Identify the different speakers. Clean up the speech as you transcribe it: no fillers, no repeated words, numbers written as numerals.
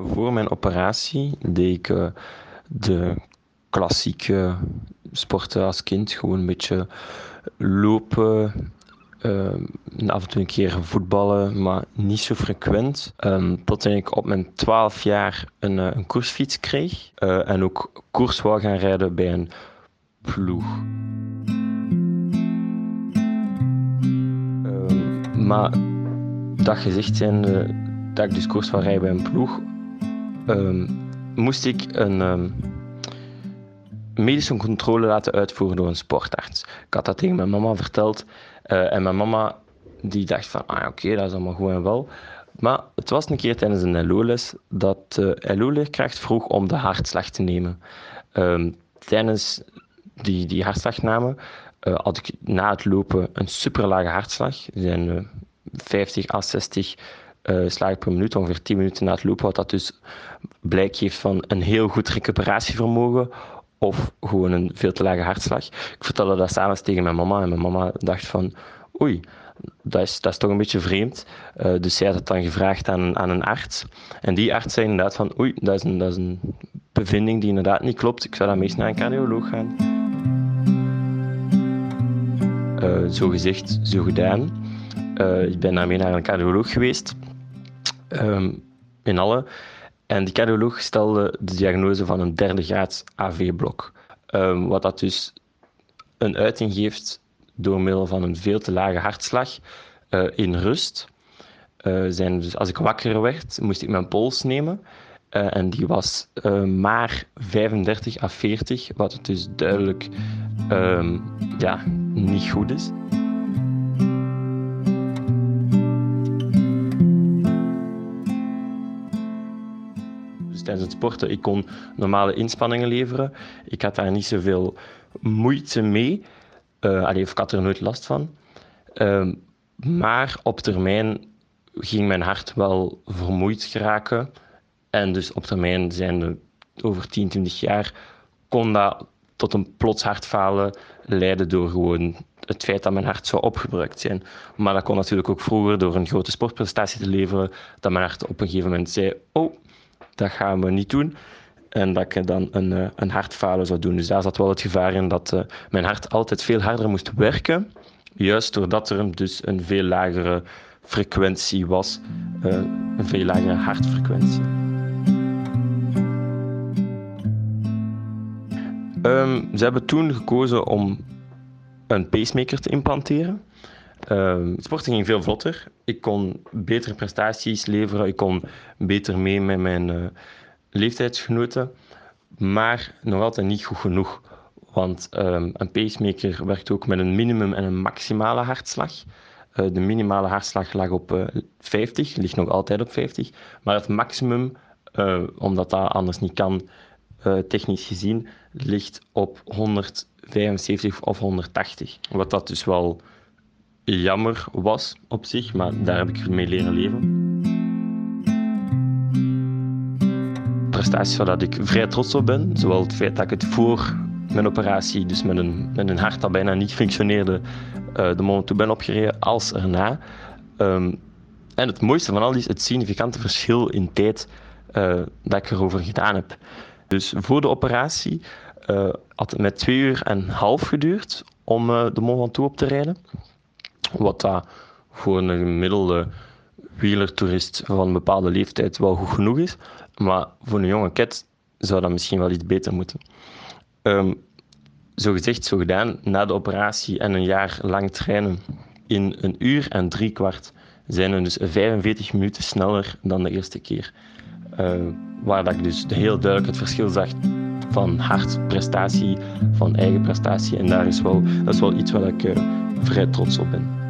Speaker 1: Voor mijn operatie deed ik de klassieke sporten als kind. Gewoon een beetje lopen, af en toe een keer voetballen, maar niet zo frequent. Tot ik op mijn 12 jaar een koersfiets kreeg en ook koers wou gaan rijden bij een ploeg. Maar dat gezegd zijnde, dat ik dus koers wou rijden bij een ploeg, moest ik een medische controle laten uitvoeren door een sportarts. Ik had dat tegen mijn mama verteld en mijn mama die dacht van, oké, dat is allemaal goed en wel. Maar het was een keer tijdens een LO-les dat de LO-leerkracht vroeg om de hartslag te nemen. Tijdens die hartslagname had ik na het lopen een superlage hartslag. Die zijn 50 à 60 slagen per minuut, ongeveer 10 minuten na het lopen, wat dat dus blijk geeft van een heel goed recuperatievermogen of gewoon een veel te lage hartslag. Ik vertelde dat s'avonds tegen mijn mama en mijn mama dacht van oei, dat is toch een beetje vreemd. Dus zij had het dan gevraagd aan een arts. En die arts zei inderdaad van oei, dat is een bevinding die inderdaad niet klopt. Ik zou dan meest naar een cardioloog gaan. Zo gezegd, zo gedaan. Ik ben daarmee naar een cardioloog geweest. In alle. En die cardioloog stelde de diagnose van een 3e graads AV-blok. Wat dat dus een uiting geeft door middel van een veel te lage hartslag in rust. Dus als ik wakker werd, moest ik mijn pols nemen. En die was maar 35 à 40, wat het dus duidelijk niet goed is. Tijdens het sporten, ik kon normale inspanningen leveren. Ik had daar niet zoveel moeite mee. Ik had er nooit last van. Maar op termijn ging mijn hart wel vermoeid geraken. En dus op termijn, zijnde over 10, 20 jaar, kon dat tot een plots hartfalen leiden door gewoon het feit dat mijn hart zou opgebruikt zijn. Maar dat kon natuurlijk ook vroeger door een grote sportprestatie te leveren, dat mijn hart op een gegeven moment zei, dat gaan we niet doen. En dat ik dan een hartfalen zou doen. Dus daar zat wel het gevaar in dat mijn hart altijd veel harder moest werken. Juist doordat er dus een veel lagere frequentie was. Een veel lagere hartfrequentie. Ze hebben toen gekozen om een pacemaker te implanteren. Het sporten ging veel vlotter. Ik kon betere prestaties leveren. Ik kon beter mee met mijn leeftijdsgenoten. Maar nog altijd niet goed genoeg. Want een pacemaker werkt ook met een minimum en een maximale hartslag. De minimale hartslag lag op 50, ligt nog altijd op 50. Maar het maximum, omdat dat anders niet kan, technisch gezien, ligt op 175 of 180. Wat dat dus wel jammer was op zich, maar daar heb ik mee leren leven. Prestaties waar dat ik vrij trots op ben, zowel het feit dat ik het voor mijn operatie, dus met een hart dat bijna niet functioneerde, de moment toe ben opgereden, als erna. En het mooiste van al is het significante verschil in tijd dat ik erover gedaan heb. Dus voor de operatie had het met 2 uur en een half geduurd om de Mont Ventoux op te rijden. Wat dat voor een gemiddelde wielertoerist van een bepaalde leeftijd wel goed genoeg is. Maar voor een jonge ket zou dat misschien wel iets beter moeten. Zo gezegd, zo gedaan. Na de operatie en een jaar lang trainen in 1 uur en 3/4 zijn we dus 45 minuten sneller dan de eerste keer. Waar dat ik dus heel duidelijk het verschil zag van hartprestatie, van eigen prestatie. En dat is wel iets waar ik vrij trots op ben.